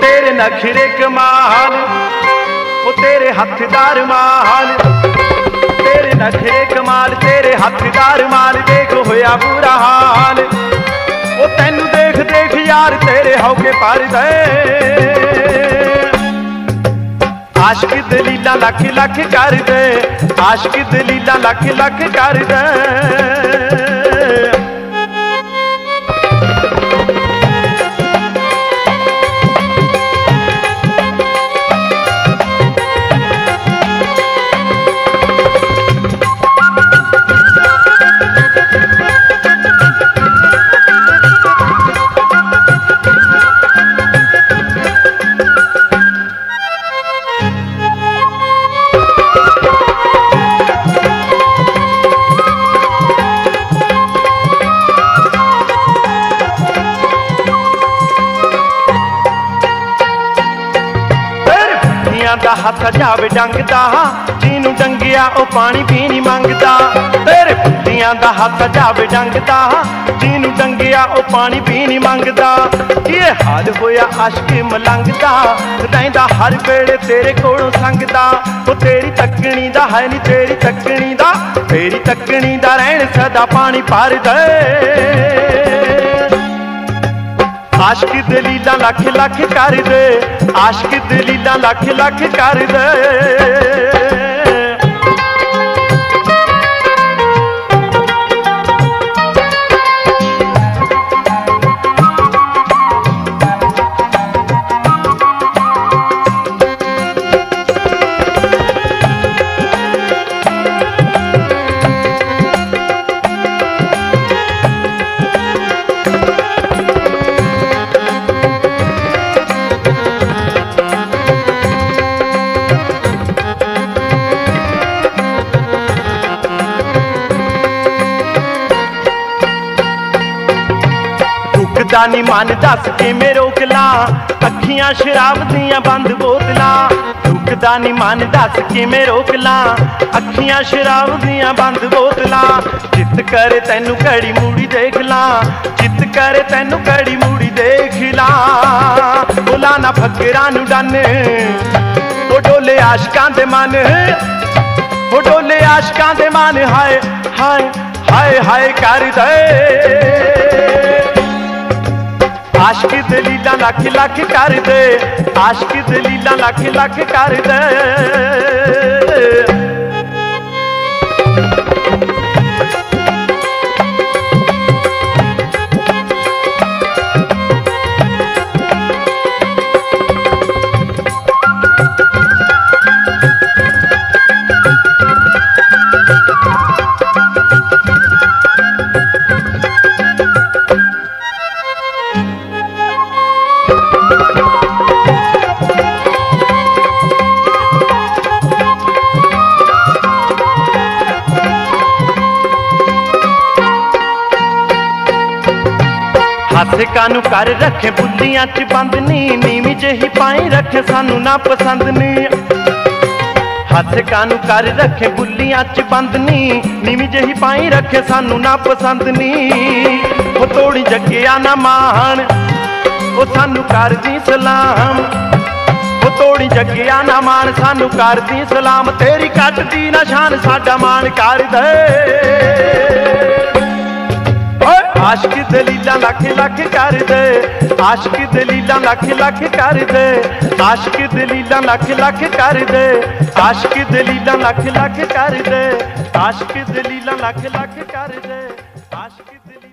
तेरे नखरे कमाल, ओ तेरे हथदार माल, तेरे नखरे कमाल, तेरे हथदार माल, देख होया बुरा हाल। ओ तैनू देख देख यार तेरे हौके पर दे, आशिक दलीला लख लख कर दे, आशिक दलीला लख लख कर दे। दा हथ जावे डंगदा, जीनू डंगिया ओ पानी भी नहीं मंगदा। तेरे पुत्तियां दा हथ जावे डंगदा, जीनू डंगिया ओ पानी भी नहीं मंगदा। ये हाल होया आशिक मलंगदा, रहिंदा हर वेले तेरे कोलों संगदा। ओ तेरी तकनी दा है नी, तेरी तकनी दा, तेरी तकनी दा रहन सदा पानी भर दे। आशिक दलीला लख लख कर दे, आशिक दलीला लख लख कर दे। रुकदा नी मन दस किवें रोक ला, अखियां शराब दियां बंद बोतलां। रुकदा नी मन दस किवें रोक ला, अखियां शराब दियां बंद बोतलां। चित करे तैनू घड़ी मूड़ी देख ला, चित करे तैनू घड़ी मूड़ी देख ला। बोला ना फकरां नू डन, ओ डोले आशिकां दे मन, ओ डोले आशिकां दे मन। हाय हाय हाय हाय कर दे, आशिक दलीला लख लख कर दे, आशिक दलीला लख लख कर दे। हासे कानू कर रखे बुद्धियां च बंद नी, नीवी जही पाई रखे सानू ना पसंद नी। हासे कानू कर रखे बुद्धियां च बंद नी, नीवी जही पाई रखे सानू ना पसंद नी। ओ तोड़ी जग्गिया ना मान, ओ सानू कर दी सलाम। ओ तोड़ी जग्गिया ना मान, सानू कर दी सलाम। तेरी कट दी ना शान, साडा मान कर दे। आशिक दलीला लख लख कर दे, आशिक दलीला लख लख कर दे, आशिक दलीला लख लख कर दे, आशिक दलीला लख लख कर दे, आशिक दलीला लख लख कर दे, आशिक दलीला